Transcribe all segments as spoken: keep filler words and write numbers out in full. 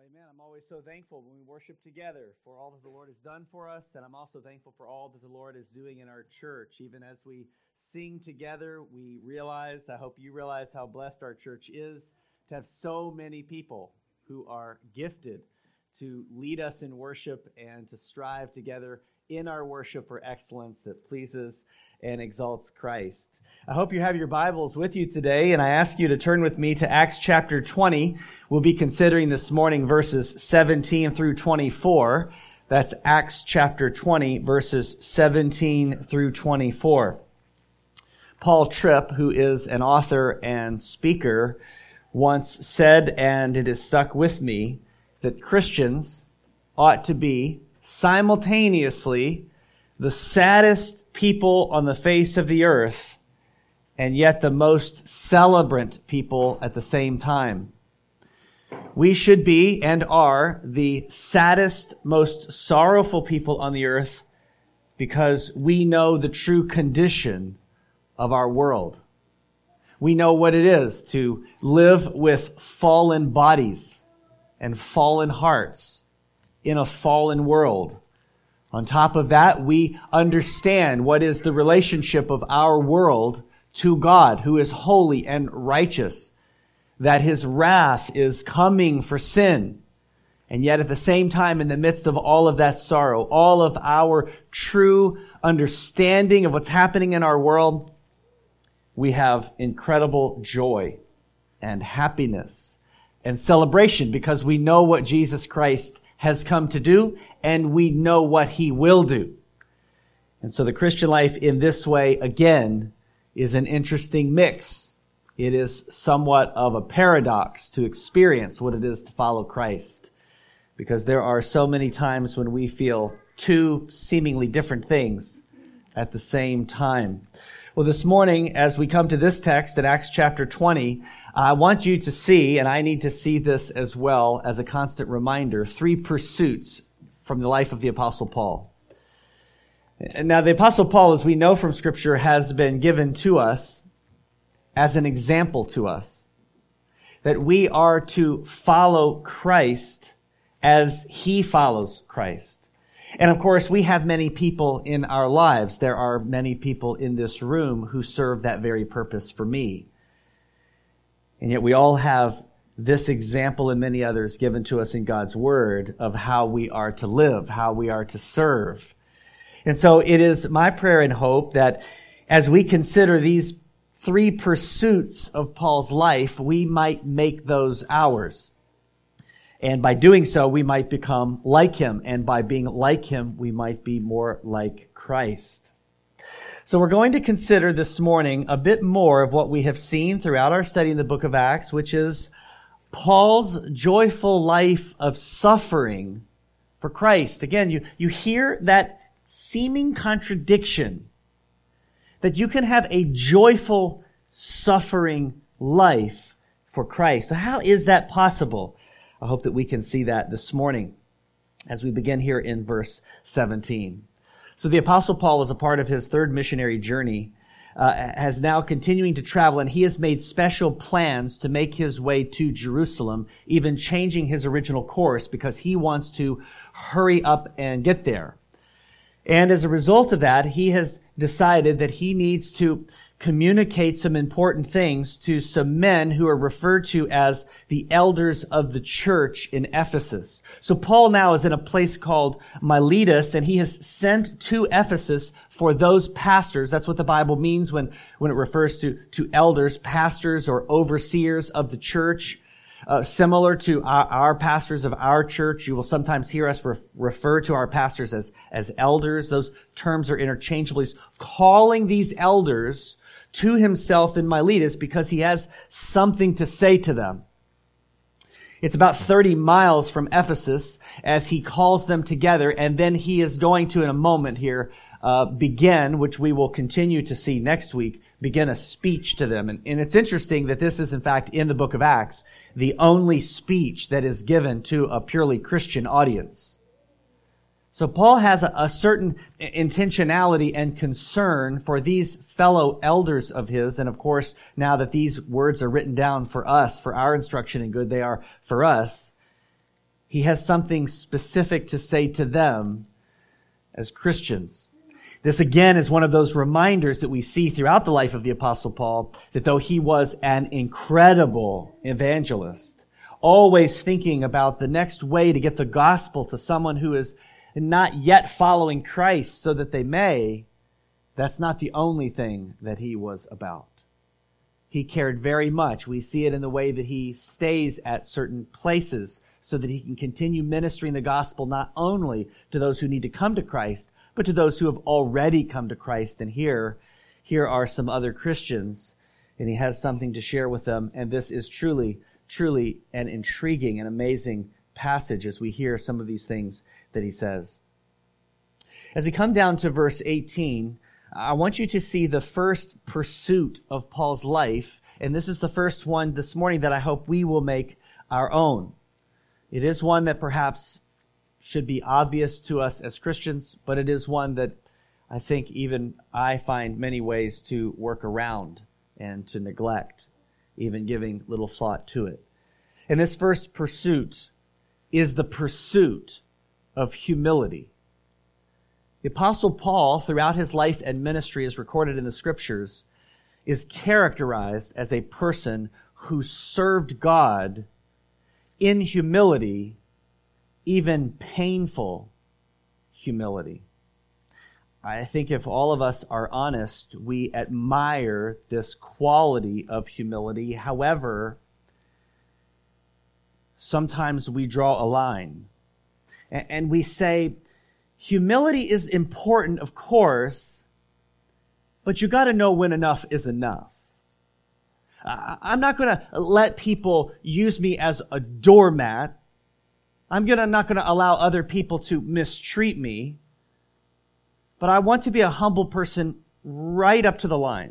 Amen. I'm always so thankful when we worship together for all that the Lord has done for us, and I'm also thankful for all that the Lord is doing in our church. Even as we sing together, we realize, I hope you realize how blessed our church is to have so many people who are gifted to lead us in worship and to strive together in our worship for excellence that pleases and exalts Christ. I hope you have your Bibles with you today, and I ask you to turn with me to Acts chapter twenty. We'll be considering this morning verses seventeen through twenty-four. That's Acts chapter twenty, verses seventeen through twenty-four. Paul Tripp, who is an author and speaker, once said, and it has stuck with me, that Christians ought to be simultaneously the saddest people on the face of the earth, and yet the most celebrant people at the same time. We should be and are the saddest, most sorrowful people on the earth because we know the true condition of our world. We know what it is to live with fallen bodies and fallen hearts in a fallen world. On top of that, we understand what is the relationship of our world to God, who is holy and righteous, that his wrath is coming for sin. And yet at the same time, in the midst of all of that sorrow, all of our true understanding of what's happening in our world, we have incredible joy and happiness and celebration because we know what Jesus Christ has come to do, and we know what he will do. And so the Christian life in this way, again, is an interesting mix. It is somewhat of a paradox to experience what it is to follow Christ, because there are so many times when we feel two seemingly different things at the same time. Well, this morning, as we come to this text in Acts chapter twenty, I want you to see, and I need to see this as well as a constant reminder, three pursuits from the life of the Apostle Paul. Now, the Apostle Paul, as we know from Scripture, has been given to us as an example to us, that we are to follow Christ as he follows Christ. And of course, we have many people in our lives. There are many people in this room who serve that very purpose for me. And yet we all have this example and many others given to us in God's Word of how we are to live, how we are to serve. And so it is my prayer and hope that as we consider these three pursuits of Paul's life, we might make those ours. And by doing so, we might become like him. And by being like him, we might be more like Christ. So we're going to consider this morning a bit more of what we have seen throughout our study in the book of Acts, which is Paul's joyful life of suffering for Christ. Again, you, you hear that seeming contradiction, that you can have a joyful suffering life for Christ. So how is that possible? I hope that we can see that this morning as we begin here in verse seventeen. So the Apostle Paul, as a part of his third missionary journey, uh, has now continuing to travel, and he has made special plans to make his way to Jerusalem, even changing his original course because he wants to hurry up and get there. And as a result of that, he has decided that he needs to communicate some important things to some men who are referred to as the elders of the church in Ephesus. So Paul now is in a place called Miletus, and he has sent to Ephesus for those pastors. That's what the Bible means when, when it refers to, to elders, pastors or overseers of the church. Uh, similar to our, our pastors of our church, you will sometimes hear us re- refer to our pastors as, as elders. Those terms are interchangeable. He's calling these elders to himself in Miletus because he has something to say to them. It's about thirty miles from Ephesus as he calls them together, and then he is going to, in a moment here, uh, begin, which we will continue to see next week, begin a speech to them. And, and it's interesting that this is, in fact, in the book of Acts, the only speech that is given to a purely Christian audience. So Paul has a, a certain intentionality and concern for these fellow elders of his. And of course, now that these words are written down for us, for our instruction and good, they are for us. He has something specific to say to them as Christians. This again is one of those reminders that we see throughout the life of the Apostle Paul, that though he was an incredible evangelist, always thinking about the next way to get the gospel to someone who is not yet following Christ so that they may, that's not the only thing that he was about. He cared very much. We see it in the way that he stays at certain places so that he can continue ministering the gospel not only to those who need to come to Christ, but to those who have already come to Christ. And here, here are some other Christians, and he has something to share with them. And this is truly, truly an intriguing and amazing passage as we hear some of these things that he says. As we come down to verse eighteen, I want you to see the first pursuit of Paul's life. And this is the first one this morning that I hope we will make our own. It is one that perhaps should be obvious to us as Christians, but it is one that I think even I find many ways to work around and to neglect, even giving little thought to it. And this first pursuit is the pursuit of humility. The Apostle Paul, throughout his life and ministry as recorded in the Scriptures, is characterized as a person who served God in humility, even painful humility. I think if all of us are honest, we admire this quality of humility. However, sometimes we draw a line and we say, humility is important, of course, but you got to know when enough is enough. I'm not going to let people use me as a doormat. I'm gonna, not going to allow other people to mistreat me, but I want to be a humble person right up to the line.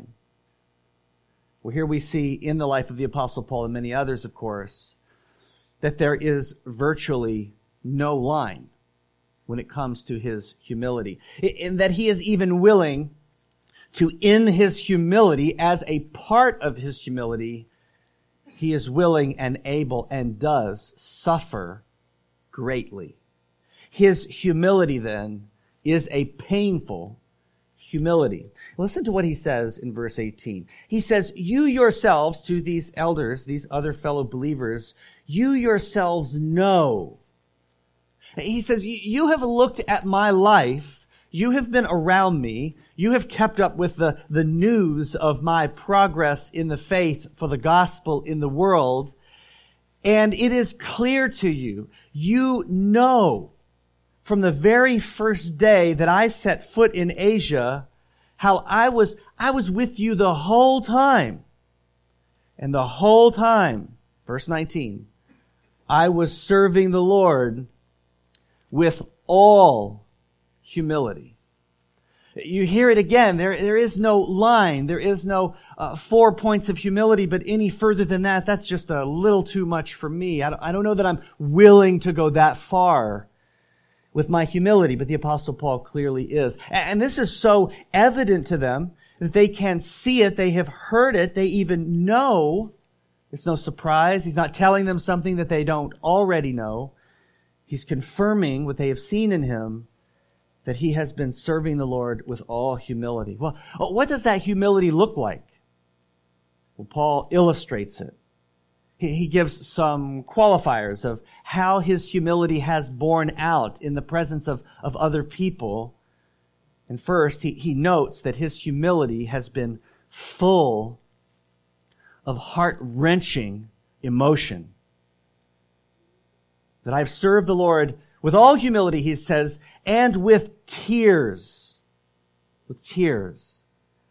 Well, here we see in the life of the Apostle Paul and many others, of course, that there is virtually no line when it comes to his humility. In that he is even willing to, in his humility, as a part of his humility, he is willing and able and does suffer greatly. His humility, then, is a painful humility. Listen to what he says in verse eighteen. He says, you yourselves, to these elders, these other fellow believers, you yourselves know. He says, you have looked at my life. You have been around me. You have kept up with the, the news of my progress in the faith for the gospel in the world. And it is clear to you, you know from the very first day that I set foot in Asia, how I was, I was with you the whole time. And the whole time, verse nineteen, I was serving the Lord with all humility. You hear it again. There, there is no line. There is no uh, four points of humility, but any further than that, that's just a little too much for me. I don't, I don't know that I'm willing to go that far with my humility, but the Apostle Paul clearly is. And, and this is so evident to them that they can see it. They have heard it. They even know. It's no surprise. He's not telling them something that they don't already know. He's confirming what they have seen in him, that he has been serving the Lord with all humility. Well, what does that humility look like? Well, Paul illustrates it. He, he gives some qualifiers of how his humility has borne out in the presence of, of other people. And first, he, he notes that his humility has been full of heart-wrenching emotion. That I've served the Lord with all humility, he says, and with tears. With tears.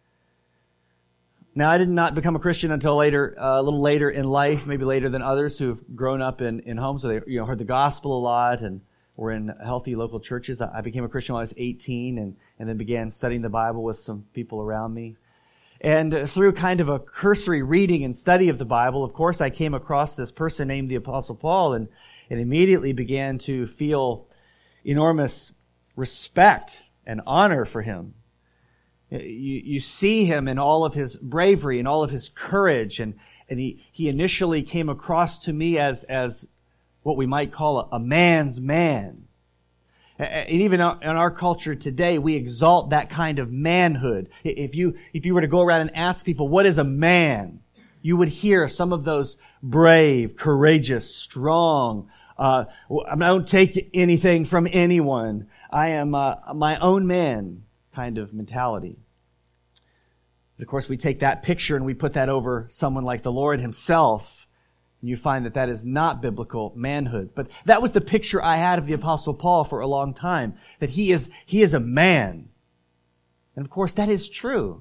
Now, I did not become a Christian until later, uh, a little later in life, maybe later than others who've grown up in, in homes where they, you know, heard the gospel a lot and were in healthy local churches. I became a Christian when I was eighteen and, and then began studying the Bible with some people around me. And through kind of a cursory reading and study of the Bible, of course, I came across this person named the Apostle Paul and, and immediately began to feel enormous respect and honor for him. You, you see him in all of his bravery and all of his courage, and, and he, he initially came across to me as, as what we might call a, a man's man. And even in our culture today, we exalt that kind of manhood. If you, if you were to go around and ask people, what is a man? You would hear some of those brave, courageous, strong, uh, I don't take anything from anyone. I am uh, my own man kind of mentality. But of course, we take that picture and we put that over someone like the Lord himself. And you find that that is not biblical manhood. But that was the picture I had of the Apostle Paul for a long time. That he is, he is a man. And of course, that is true.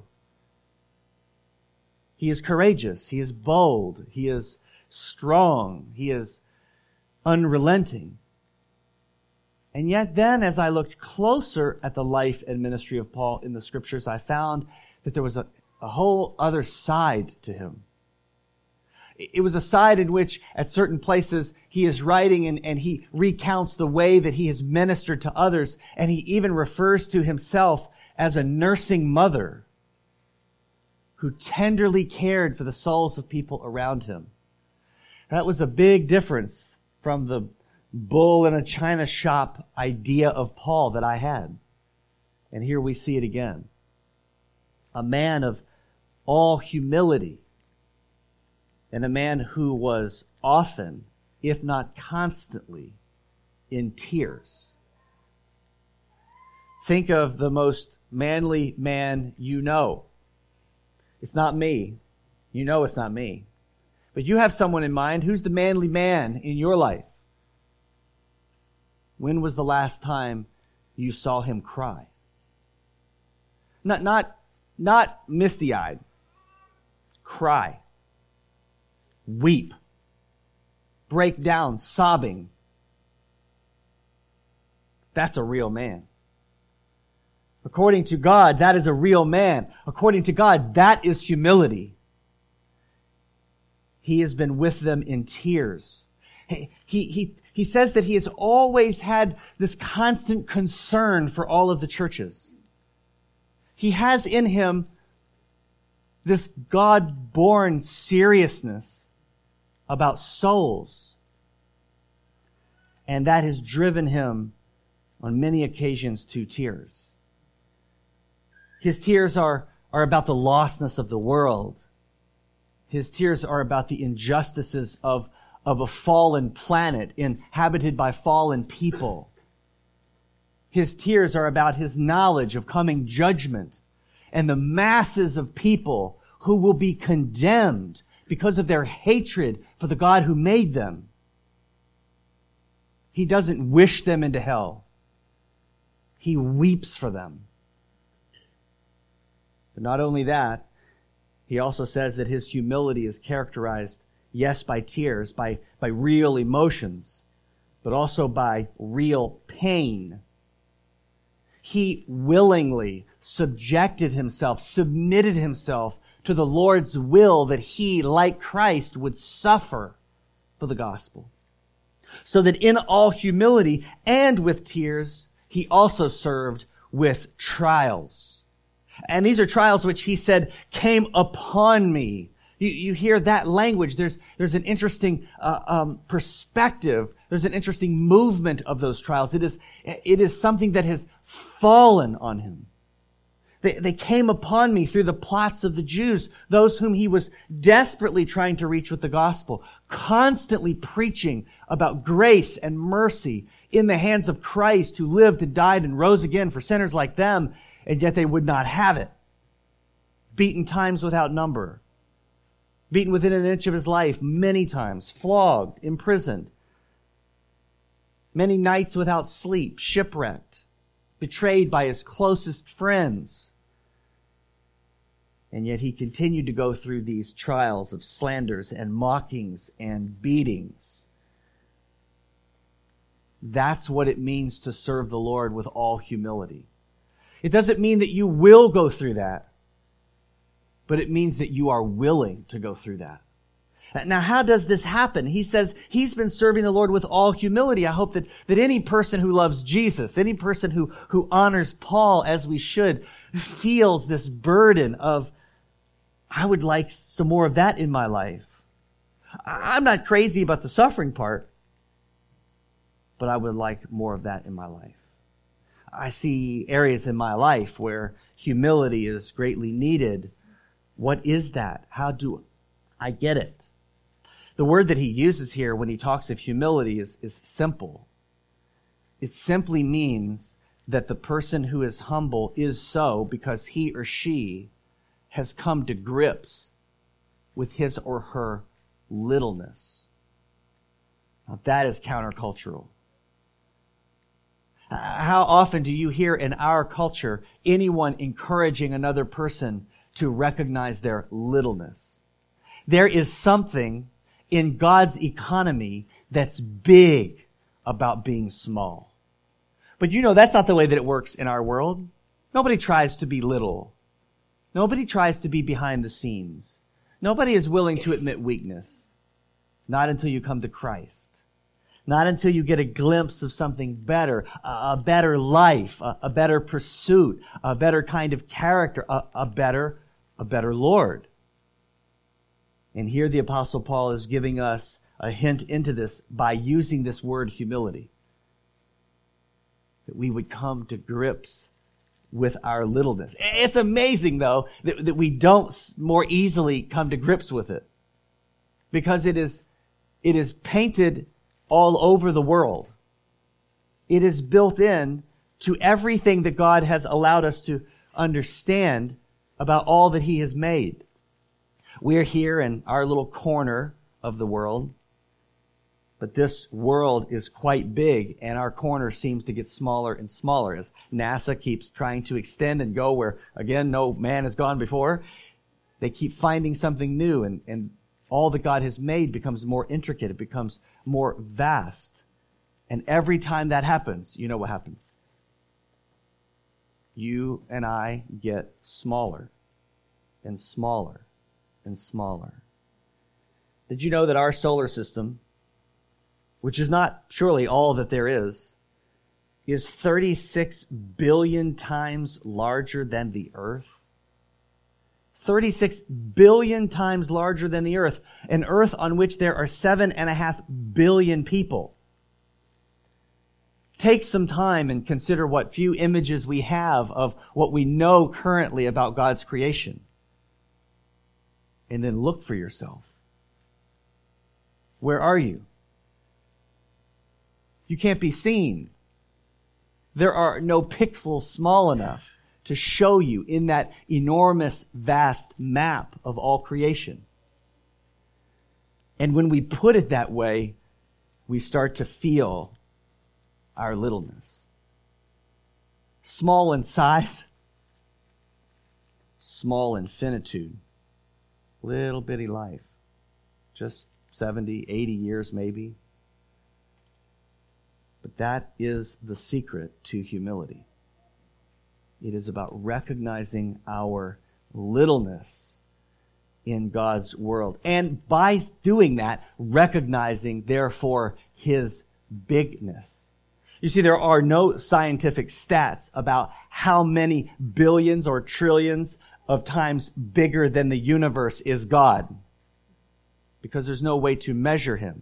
He is courageous. He is bold. He is strong. He is unrelenting. And yet then, as I looked closer at the life and ministry of Paul in the Scriptures, I found that there was a, a whole other side to him. It was a side in which, at certain places, he is writing and, and he recounts the way that he has ministered to others, and he even refers to himself as a nursing mother who tenderly cared for the souls of people around him. That was a big difference from the bull in a china shop idea of Paul that I had. And here we see it again. A man of all humility, and a man who was often, if not constantly, in tears. Think of the most manly man you know. It's not me. You know it's not me. But you have someone in mind. Who's the manly man in your life? When was the last time you saw him cry? Not, not, not misty-eyed. Cry. Weep. Break down, sobbing. That's a real man. According to God, that is a real man. According to God, that is humility. He has been with them in tears. He, he, he, he says that he has always had this constant concern for all of the churches. He has in him this God-born seriousness about souls. And that has driven him on many occasions to tears. His tears are, are about the lostness of the world. His tears are about the injustices of, of a fallen planet inhabited by fallen people. His tears are about his knowledge of coming judgment and the masses of people who will be condemned because of their hatred for the God who made them. He doesn't wish them into hell. He weeps for them. But not only that, he also says that his humility is characterized, yes, by tears, by, by real emotions, but also by real pain. He willingly subjected himself, submitted himself to the Lord's will that he, like Christ, would suffer for the gospel. So that in all humility and with tears, he also served with trials. And these are trials which he said came upon me. You, you hear that language. There's, there's an interesting uh, um, perspective. There's an interesting movement of those trials. It is, it is something that has fallen on him. They, they came upon me through the plots of the Jews, those whom he was desperately trying to reach with the gospel, constantly preaching about grace and mercy in the hands of Christ, who lived and died and rose again for sinners like them, and yet they would not have it. Beaten times without number. Beaten within an inch of his life many times. Flogged, imprisoned. Many nights without sleep, shipwrecked. Betrayed by his closest friends. And yet he continued to go through these trials of slanders and mockings and beatings. That's what it means to serve the Lord with all humility. It doesn't mean that you will go through that, but it means that you are willing to go through that. Now, how does this happen? He says he's been serving the Lord with all humility. I hope that, that any person who loves Jesus, any person who, who honors Paul as we should, feels this burden of, I would like some more of that in my life. I'm not crazy about the suffering part. but I would like more of that in my life. I see areas in my life where humility is greatly needed. What is that? How do I get it? The word that he uses here when he talks of humility is, is simple. It simply means that the person who is humble is so because he or she has come to grips with his or her littleness. Now, that is countercultural. How often do you hear in our culture anyone encouraging another person to recognize their littleness? There is something in God's economy that's big about being small. But you know, that's not the way that it works in our world. Nobody tries to be little. Nobody tries to be behind the scenes. Nobody is willing to admit weakness. Not until you come to Christ. Not until you get a glimpse of something better, a, a better life, a, a better pursuit, a better kind of character, a, a better, a better Lord. And here the Apostle Paul is giving us a hint into this by using this word humility. That we would come to grips with our littleness. It's amazing, though, that, that we don't more easily come to grips with it. Because it is, it is painted all over the world. It is built in to everything that God has allowed us to understand about all that he has made. We're here in our little corner of the world, but this world is quite big, and our corner seems to get smaller and smaller as NASA keeps trying to extend and go where, again, no man has gone before. They keep finding something new, and, and all that God has made becomes more intricate. It becomes more vast. And every time that happens, you know what happens? You and I get smaller and smaller and smaller. Did you know that our solar system, which is not surely all that there is, is thirty-six billion times larger than the earth? thirty-six billion times larger than the earth, an earth on which there are seven and a half billion people. Take some time and consider what few images we have of what we know currently about God's creation. And then look for yourself. Where are you? You can't be seen. There are no pixels small enough to show you in that enormous, vast map of all creation. And when we put it that way, we start to feel our littleness. Small in size, small in finitude, little bitty life, just seventy, eighty years maybe. But that is the secret to humility. It is about recognizing our littleness in God's world. And by doing that, recognizing, therefore, his bigness. You see, there are no scientific stats about how many billions or trillions of times bigger than the universe is God, because there's no way to measure him.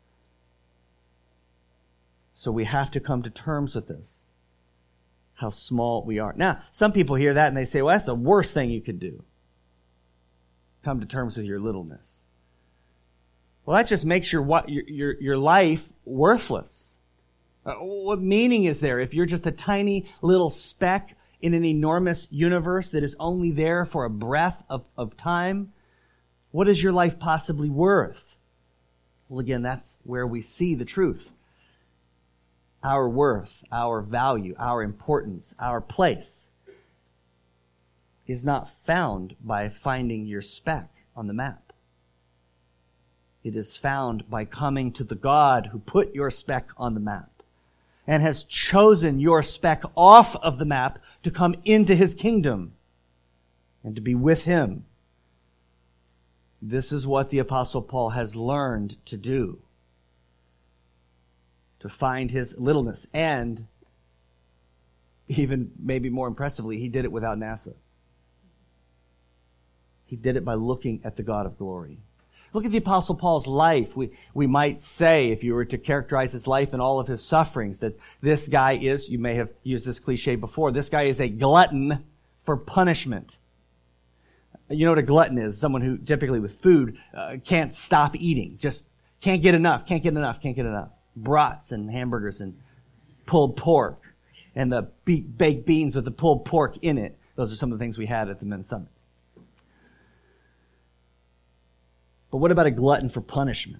So we have to come to terms with this. How small we are. Now, some people hear that and they say, well, that's the worst thing you could do. Come to terms with your littleness. Well, that just makes your what your your, your life worthless. Uh, what meaning is there if you're just a tiny little speck in an enormous universe that is only there for a breath of, of time? What is your life possibly worth? Well, again, that's where we see the truth. Our worth, our value, our importance, our place is not found by finding your speck on the map. It is found by coming to the God who put your speck on the map and has chosen your speck off of the map to come into his kingdom and to be with him. This is what the Apostle Paul has learned to do. To find his littleness. And even maybe more impressively, he did it without NASA. He did it by looking at the God of glory. Look at the Apostle Paul's life. We, we might say, if you were to characterize his life and all of his sufferings, that this guy is, you may have used this cliche before, this guy is a glutton for punishment. You know what a glutton is? Someone who typically with food uh, can't stop eating. Just can't get enough, can't get enough, can't get enough. Brats and hamburgers and pulled pork and the be- baked beans with the pulled pork in it. Those are some of the things we had at the Men's Summit. But what about a glutton for punishment?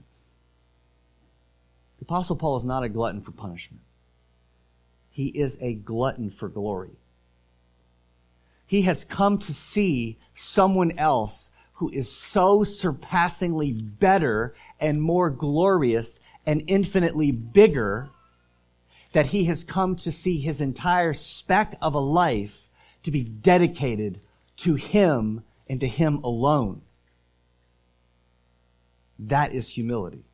The Apostle Paul is not a glutton for punishment. He is a glutton for glory. He has come to see someone else who is so surpassingly better and more glorious and infinitely bigger that he has come to see his entire speck of a life to be dedicated to him and to him alone. That is humility.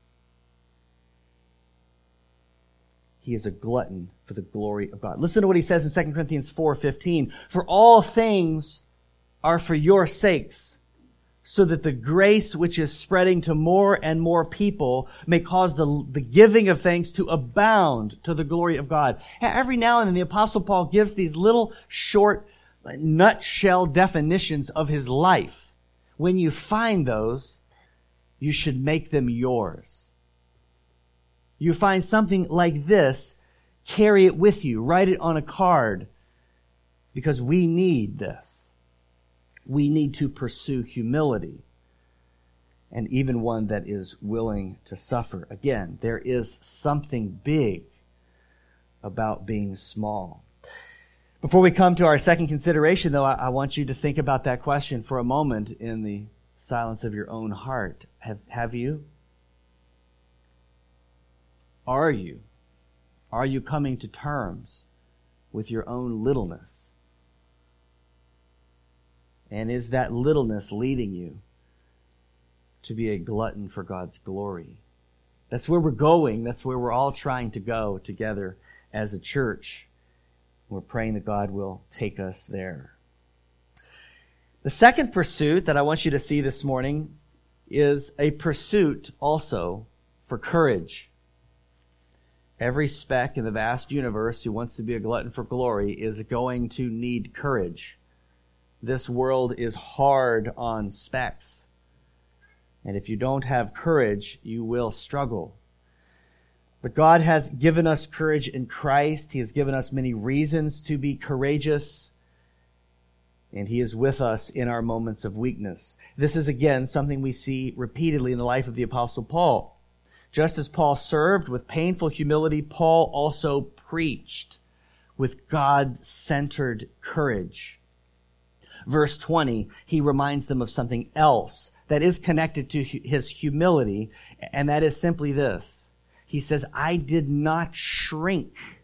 He is a glutton for the glory of God. Listen to what he says in Second Corinthians four fifteen. For all things are for your sakes, so that the grace which is spreading to more and more people may cause the, the giving of thanks to abound to the glory of God. Every now and then the Apostle Paul gives these little short nutshell definitions of his life. When you find those, you should make them yours. You find something like this, carry it with you, write it on a card, because we need this. We need to pursue humility, and even one that is willing to suffer. Again, there is something big about being small. Before we come to our second consideration, though, I, I want you to think about that question for a moment in the silence of your own heart. Have, have you? Are you? Are you coming to terms with your own littleness? And is that littleness leading you to be a glutton for God's glory? That's where we're going. That's where we're all trying to go together as a church. We're praying that God will take us there. The second pursuit that I want you to see this morning is a pursuit also for courage. Every speck in the vast universe who wants to be a glutton for glory is going to need courage. This world is hard on specks. And if you don't have courage, you will struggle. But God has given us courage in Christ. He has given us many reasons to be courageous. And He is with us in our moments of weakness. This is, again, something we see repeatedly in the life of the Apostle Paul. Just as Paul served with painful humility, Paul also preached with God-centered courage. Verse twenty, he reminds them of something else that is connected to his humility, and that is simply this. He says, I did not shrink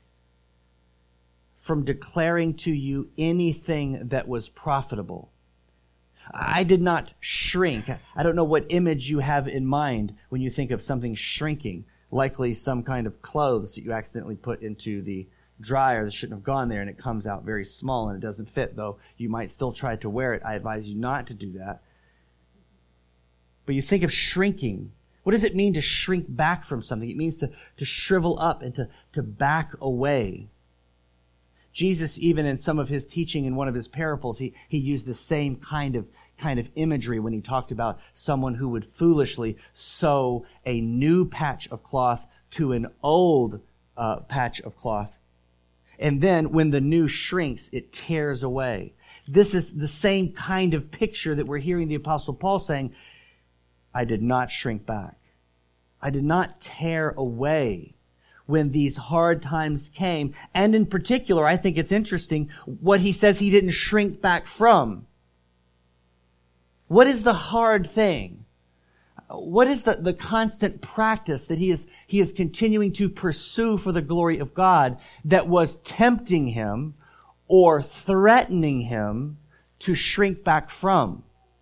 from declaring to you anything that was profitable. I did not shrink. I don't know what image you have in mind when you think of something shrinking, likely some kind of clothes that you accidentally put into the dryer that shouldn't have gone there and it comes out very small and it doesn't fit, though you might still try to wear it. I advise you not to do that. But you think of shrinking. What does it mean to shrink back from something? It means to, to shrivel up and to, to back away. Jesus, even in some of his teaching in one of his parables, he, he used the same kind of kind of imagery when he talked about someone who would foolishly sew a new patch of cloth to an old uh, patch of cloth. And then when the new shrinks, it tears away. This is the same kind of picture that we're hearing the Apostle Paul saying, I did not shrink back. I did not tear away when these hard times came. And in particular, I think it's interesting what he says he didn't shrink back from. What is the hard thing? What is the, the constant practice that he is, he is continuing to pursue for the glory of God that was tempting him or threatening him to shrink back from?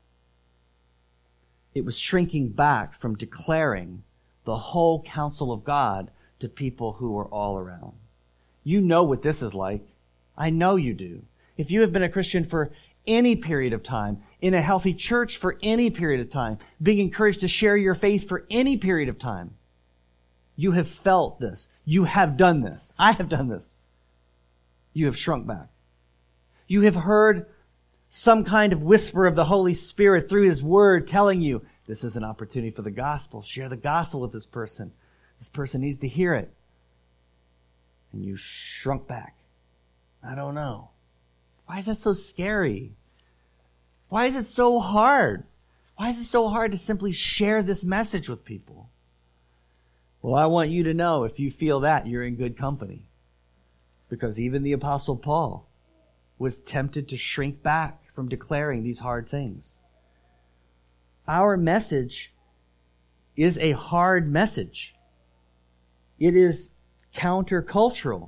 It was shrinking back from declaring the whole counsel of God to people who were all around. You know what this is like. I know you do. If you have been a Christian for any period of time, in a healthy church for any period of time, being encouraged to share your faith for any period of time. You have felt this. You have done this. I have done this. You have shrunk back. You have heard some kind of whisper of the Holy Spirit through His Word telling you, this is an opportunity for the gospel. Share the gospel with this person. This person needs to hear it. And you shrunk back. I don't know. Why is that so scary? Why is it so hard? Why is it so hard to simply share this message with people? Well, I want you to know, if you feel that, you're in good company. Because even the Apostle Paul was tempted to shrink back from declaring these hard things. Our message is a hard message. It is countercultural.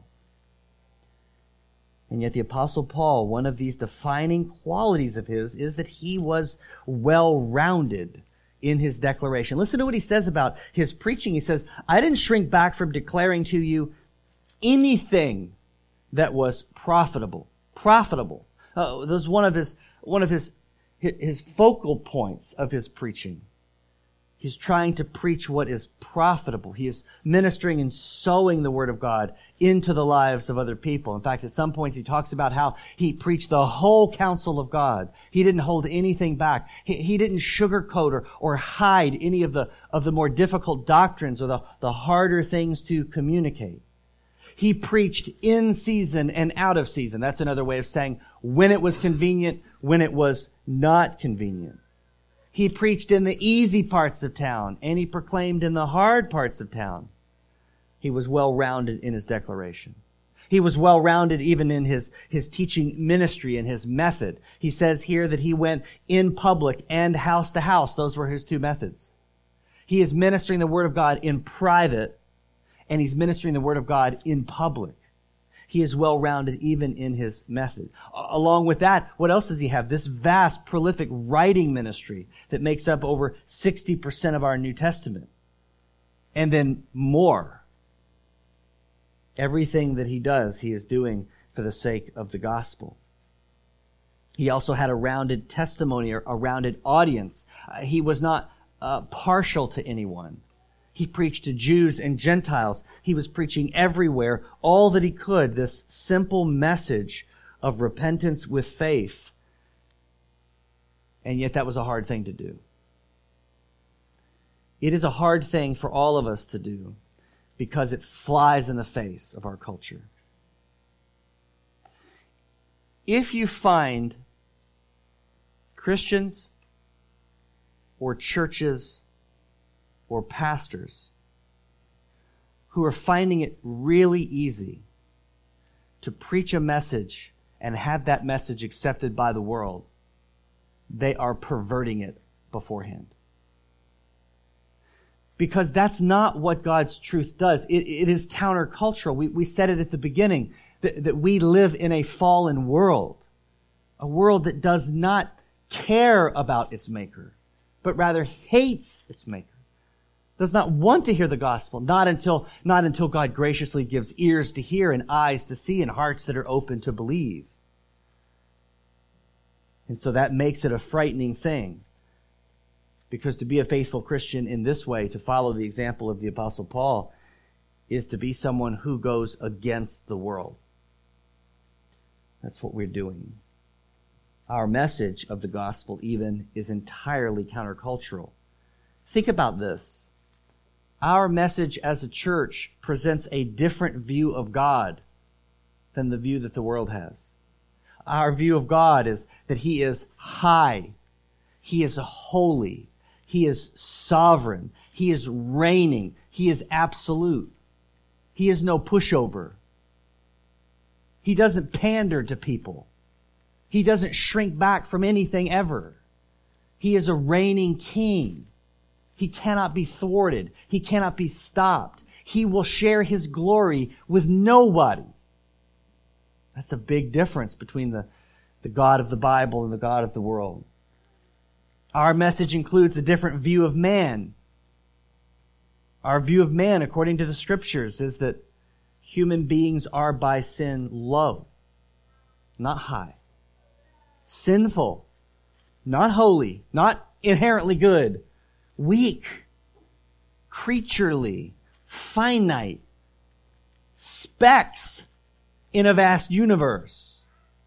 And yet the Apostle Paul, one of these defining qualities of his is that he was well-rounded in his declaration. Listen to what he says about his preaching. He says, I didn't shrink back from declaring to you anything that was profitable. Profitable. Uh, that was one of his one of his his focal points of his preaching. He's trying to preach what is profitable. He is ministering and sowing the Word of God into the lives of other people. In fact, at some points he talks about how he preached the whole counsel of God. He didn't hold anything back. He, he didn't sugarcoat or, or hide any of the, of the more difficult doctrines or the, the harder things to communicate. He preached in season and out of season. That's another way of saying when it was convenient, when it was not convenient. He preached in the easy parts of town, and he proclaimed in the hard parts of town. He was well-rounded in his declaration. He was well-rounded even in his, his teaching ministry and his method. He says here that he went in public and house to house. Those were his two methods. He is ministering the Word of God in private, and he's ministering the Word of God in public. He is well-rounded even in his method. Along with that, what else does he have? This vast, prolific writing ministry that makes up over sixty percent of our New Testament. And then more. Everything that he does, he is doing for the sake of the gospel. He also had a rounded testimony, or a rounded audience. Uh, he was not uh, partial to anyone. He preached to Jews and Gentiles. He was preaching everywhere, all that he could, this simple message of repentance with faith. And yet that was a hard thing to do. It is a hard thing for all of us to do because it flies in the face of our culture. If you find Christians or churches or pastors who are finding it really easy to preach a message and have that message accepted by the world, they are perverting it beforehand. Because that's not what God's truth does. It, it is countercultural. We, we said it at the beginning, that, that we live in a fallen world, a world that does not care about its maker, but rather hates its maker. Does not want to hear the gospel, not until, not until God graciously gives ears to hear and eyes to see and hearts that are open to believe. And so that makes it a frightening thing. Because to be a faithful Christian in this way, to follow the example of the Apostle Paul, is to be someone who goes against the world. That's what we're doing. Our message of the gospel even is entirely countercultural. Think about this. Our message as a church presents a different view of God than the view that the world has. Our view of God is that He is high, He is holy, He is sovereign, He is reigning, He is absolute. He is no pushover. He doesn't pander to people. He doesn't shrink back from anything ever. He is a reigning king. He cannot be thwarted. He cannot be stopped. He will share His glory with nobody. That's a big difference between the, the God of the Bible and the God of the world. Our message includes a different view of man. Our view of man, according to the Scriptures, is that human beings are by sin low, not high. Sinful, not holy, not inherently good, weak, creaturely, finite, specks in a vast universe.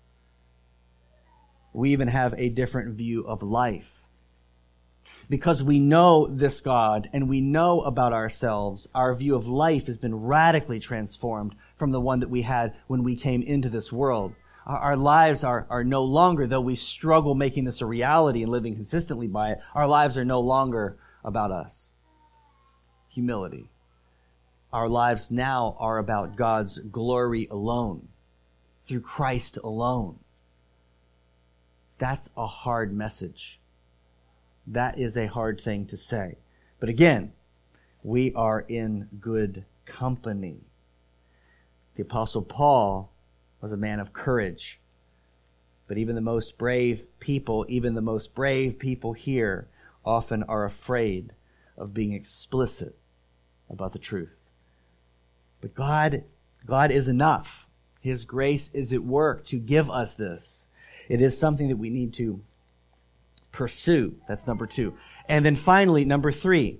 We even have a different view of life. Because we know this God and we know about ourselves, our view of life has been radically transformed from the one that we had when we came into this world. Our, our lives are, are no longer, though we struggle making this a reality and living consistently by it, our lives are no longer about us. Humility. Our lives now are about God's glory alone, through Christ alone. That's a hard message. That is a hard thing to say. But again, we are in good company. The Apostle Paul was a man of courage. But even the most brave people, even the most brave people here, often are afraid of being explicit about the truth. But God, God is enough. His grace is at work to give us this. It is something that we need to pursue. That's number two. And then finally, number three,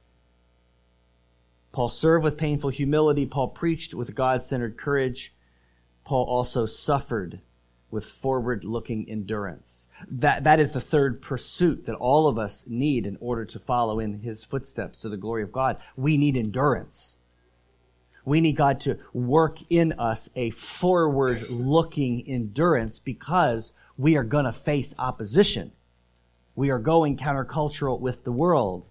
Paul served with painful humility. Paul preached with God-centered courage. Paul also suffered with forward-looking endurance. That, that is the third pursuit that all of us need in order to follow in his footsteps to the glory of God. We need endurance. We need God to work in us a forward-looking endurance because we are going to face opposition. We are going countercultural with the world.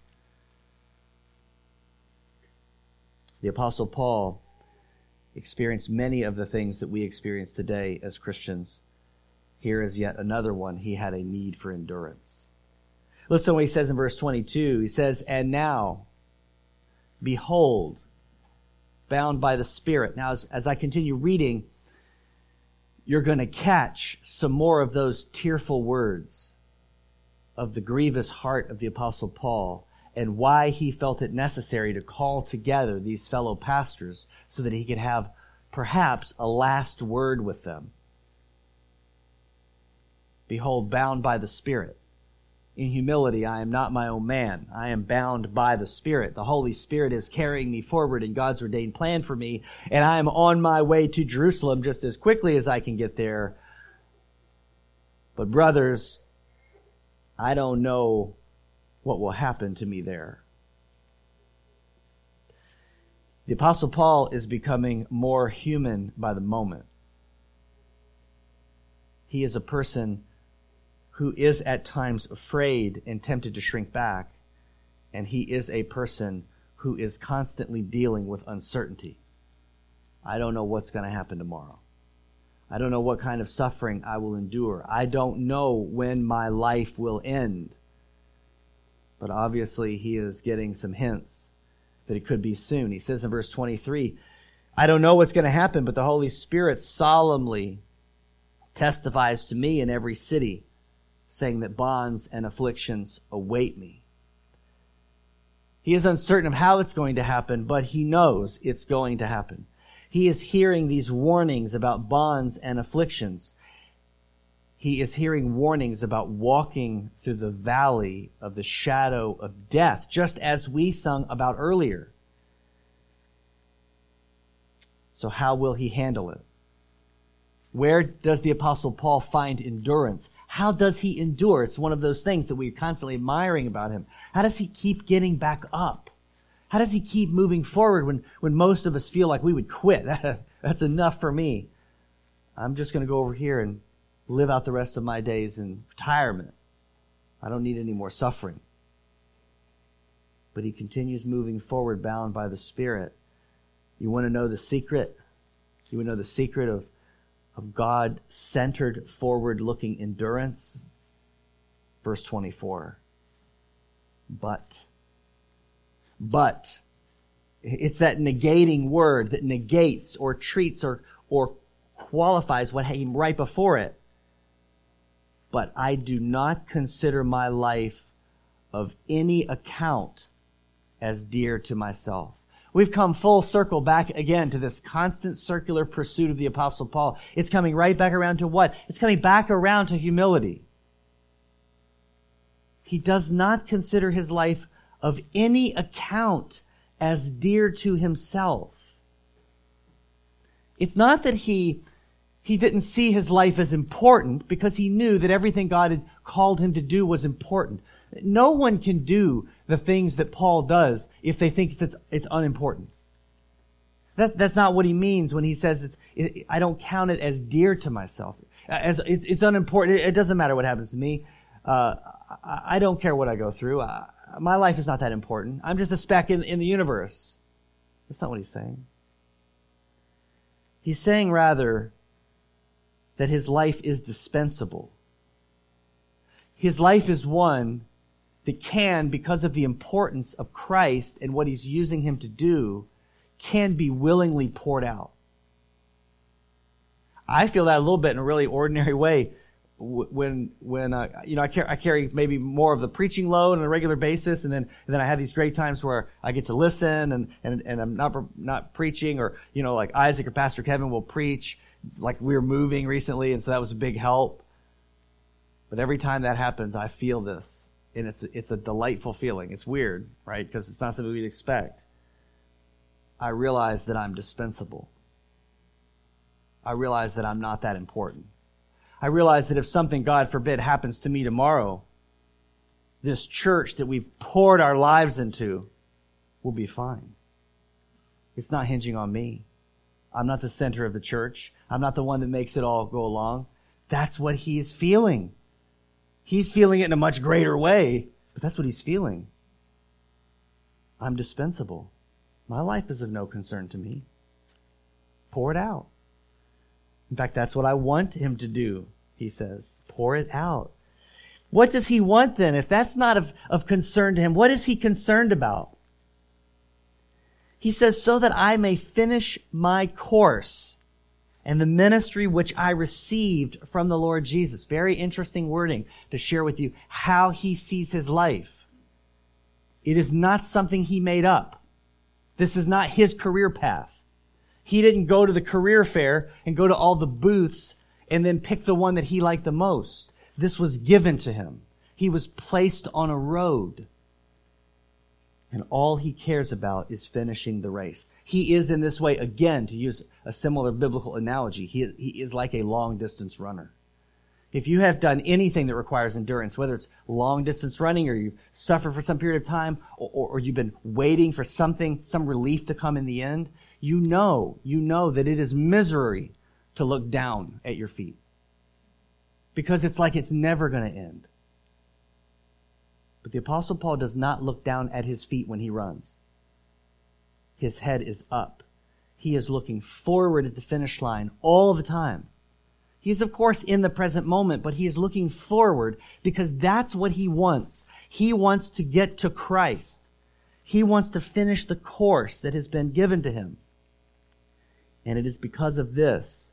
The Apostle Paul experienced many of the things that we experience today as Christians. Here is yet another one. He had a need for endurance. Listen to what he says in verse twenty-two. He says, "And now, behold, bound by the Spirit." Now, as, as I continue reading, you're going to catch some more of those tearful words of the grievous heart of the Apostle Paul and why he felt it necessary to call together these fellow pastors so that he could have perhaps a last word with them. Behold, bound by the Spirit. In humility, I am not my own man. I am bound by the Spirit. The Holy Spirit is carrying me forward in God's ordained plan for me, and I am on my way to Jerusalem just as quickly as I can get there. But brothers, I don't know what will happen to me there. The Apostle Paul is becoming more human by the moment. He is a person who is at times afraid and tempted to shrink back, and he is a person who is constantly dealing with uncertainty. I don't know what's going to happen tomorrow. I don't know what kind of suffering I will endure. I don't know when my life will end. But obviously, he is getting some hints that it could be soon. He says in verse twenty-three, "I don't know what's going to happen, but the Holy Spirit solemnly testifies to me in every city, saying that bonds and afflictions await me." He is uncertain of how it's going to happen, but he knows it's going to happen. He is hearing these warnings about bonds and afflictions. He is hearing warnings about walking through the valley of the shadow of death, just as we sung about earlier. So how will he handle it? Where does the Apostle Paul find endurance? How does he endure? It's one of those things that we're constantly admiring about him. How does he keep getting back up? How does he keep moving forward when, when most of us feel like we would quit? That's enough for me. I'm just going to go over here and live out the rest of my days in retirement. I don't need any more suffering. But he continues moving forward, bound by the Spirit. You want to know the secret? You want to know the secret of, of God-centered, forward-looking endurance? Verse twenty-four. But. But. It's that negating word that negates or treats or, or qualifies what came right before it. But I do not consider my life of any account as dear to myself. We've come full circle back again to this constant circular pursuit of the Apostle Paul. It's coming right back around to what? It's coming back around to humility. He does not consider his life of any account as dear to himself. It's not that he, he didn't see his life as important, because he knew that everything God had called him to do was important. No one can do the things that Paul does if they think it's, it's unimportant. That, that's not what he means when he says, it's, it, I don't count it as dear to myself. As it's, it's unimportant. It doesn't matter what happens to me. Uh, I, I don't care what I go through. I, my life is not that important. I'm just a speck in, in the universe. That's not what he's saying. He's saying rather that his life is dispensable. His life is one that can, because of the importance of Christ and what he's using him to do, can be willingly poured out. I feel that a little bit in a really ordinary way when, when uh, you know, I, car- I carry maybe more of the preaching load on a regular basis, and then and then I have these great times where I get to listen, and, and, and I'm not not preaching, or, you know, like Isaac or Pastor Kevin will preach, like we were moving recently, and so that was a big help. But every time that happens, I feel this, and it's it's a delightful feeling. It's weird, right? Because it's not something we'd expect. I realize that I'm dispensable. I realize that I'm not that important. I realize that if something, God forbid, happens to me tomorrow, this church that we've poured our lives into will be fine. It's not hinging on me. I'm not the center of the church. I'm not the one that makes it all go along. That's what he is feeling. He's feeling it in a much greater way, but that's what he's feeling. I'm dispensable. My life is of no concern to me. Pour it out. In fact, that's what I want him to do, he says. Pour it out. What does he want then? If that's not of, of concern to him, what is he concerned about? He says, so that I may finish my course and the ministry which I received from the Lord Jesus. Very interesting wording to share with you how he sees his life. It is not something he made up. This is not his career path. He didn't go to the career fair and go to all the booths and then pick the one that he liked the most. This was given to him. He was placed on a road. And all he cares about is finishing the race. He is in this way, again, to use a similar biblical analogy, he, he is like a long-distance runner. If you have done anything that requires endurance, whether it's long-distance running or you suffer for some period of time, or, or, or you've been waiting for something, some relief to come in the end, you know, you know that it is misery to look down at your feet. Because it's like it's never going to end. But the Apostle Paul does not look down at his feet when he runs. His head is up. He is looking forward at the finish line all the time. He is, of course, in the present moment, but he is looking forward because that's what he wants. He wants to get to Christ. He wants to finish the course that has been given to him. And it is because of this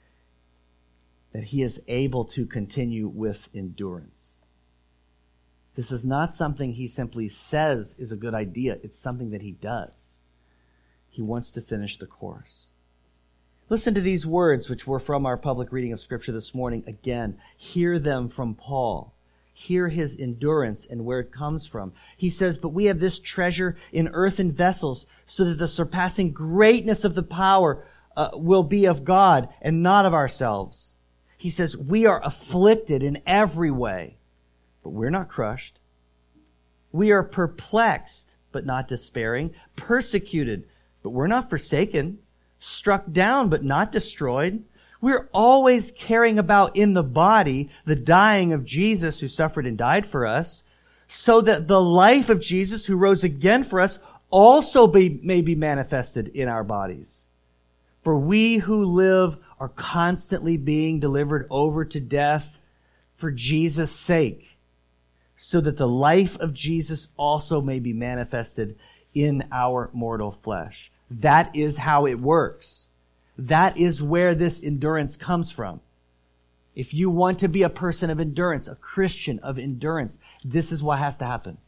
that he is able to continue with endurance. This is not something he simply says is a good idea. It's something that he does. He wants to finish the course. Listen to these words, which were from our public reading of Scripture this morning. Again, hear them from Paul. Hear his endurance and where it comes from. He says, but we have this treasure in earthen vessels so that the surpassing greatness of the power uh, will be of God and not of ourselves. He says, we are afflicted in every way, but we're not crushed. We are perplexed, but not despairing. Persecuted, but we're not forsaken. Struck down, but not destroyed. We're always carrying about in the body the dying of Jesus who suffered and died for us, so that the life of Jesus who rose again for us also be, may be manifested in our bodies. For we who live are constantly being delivered over to death for Jesus' sake, so that the life of Jesus also may be manifested in our mortal flesh. That is how it works. That is where this endurance comes from. If you want to be a person of endurance, a Christian of endurance, this is what has to happen.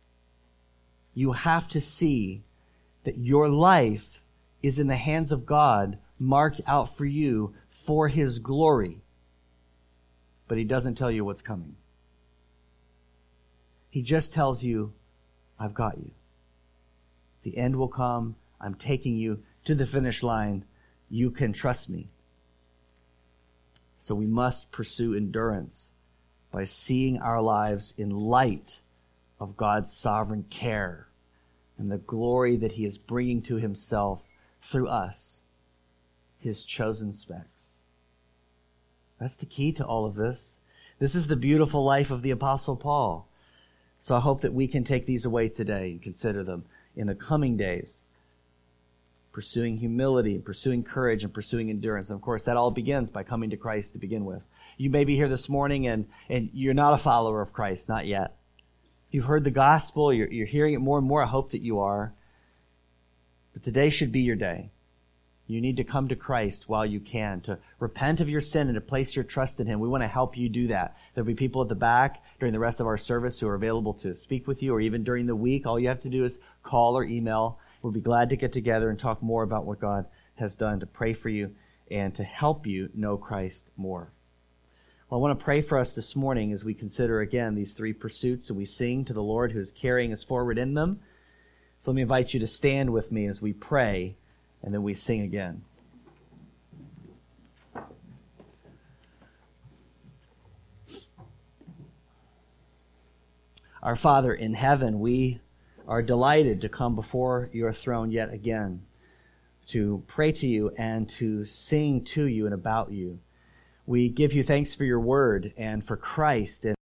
You have to see that your life is in the hands of God, marked out for you for His glory. But He doesn't tell you what's coming. He just tells you, I've got you. The end will come. I'm taking you to the finish line. You can trust me. So we must pursue endurance by seeing our lives in light of God's sovereign care and the glory that he is bringing to himself through us, his chosen specks. That's the key to all of this. This is the beautiful life of the Apostle Paul. So I hope that we can take these away today and consider them in the coming days. Pursuing humility, pursuing courage, and pursuing endurance. And of course, that all begins by coming to Christ to begin with. You may be here this morning and, and you're not a follower of Christ, not yet. You've heard the gospel, you're, you're hearing it more and more. I hope that you are. But today should be your day. You need to come to Christ while you can, to repent of your sin and to place your trust in him. We want to help you do that. There'll be people at the back during the rest of our service who are available to speak with you, or even during the week. All you have to do is call or email. We'll be glad to get together and talk more about what God has done, to pray for you and to help you know Christ more. Well, I want to pray for us this morning as we consider again these three pursuits and we sing to the Lord who is carrying us forward in them. So let me invite you to stand with me as we pray and then we sing again. Our Father in heaven, we are delighted to come before your throne yet again, to pray to you and to sing to you and about you. We give you thanks for your word and for Christ and